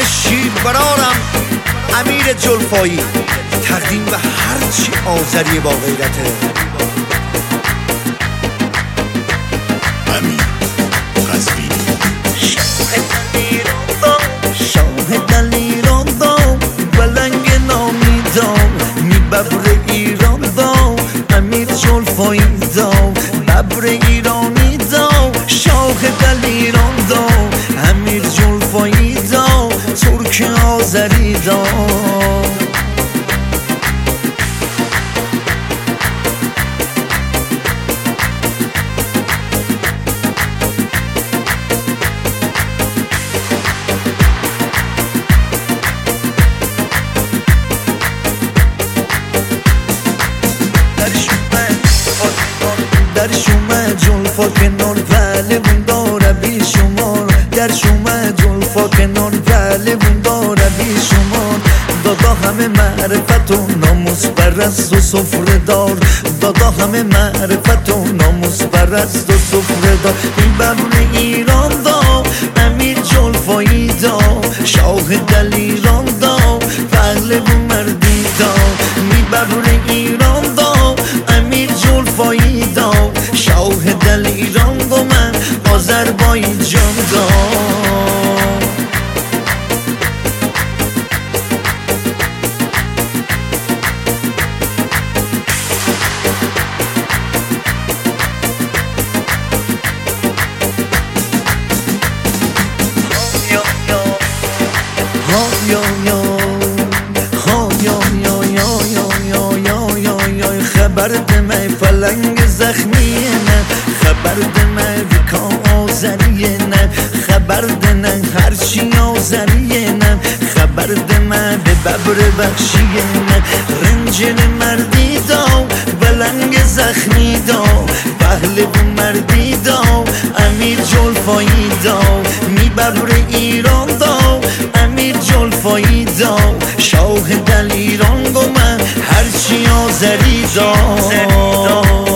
شیر برارم امیر جلفایی، تقدیم به هرچی آذری با غیرته. امیر قزوینی. شاهد ایران دام بلنگ نامی دام، می ببر ایران دام امیر جلفایی دام، ببر ایرانی دام شاهد ایران دام امیر جلفایی دام، ترک آذری دام. در شما جلفا کنار پهلوون داره بی شمار، در شما جلفا کنار پهلوون داره بی شمار. دادا همه معرفت و ناموس پرست و سفره دار، دادا همه معرفت و ناموس پرست و سفره دار. این ببر ایران دا امیر جلفایی دا، شاهد ایران دا پهلوون مردی دا. می ببر ایران دا امیر جلفایی دا، شاهد ایران دا من آذربایجان دا. خبر دمه پلنگ زخمیه نه، خبر دمه ویکا آذریه نه، خبر دمه هرچی آذریه نه، خبر دمه به ببر بخشیه نه. رنجل مردی دا بلنگ زخمی دا، پهلوون مردی دا امیر جلفایی دا. می ببر ایران دا امیر جلفایی دا، شاهد ایران گو من هرچی آذری دا.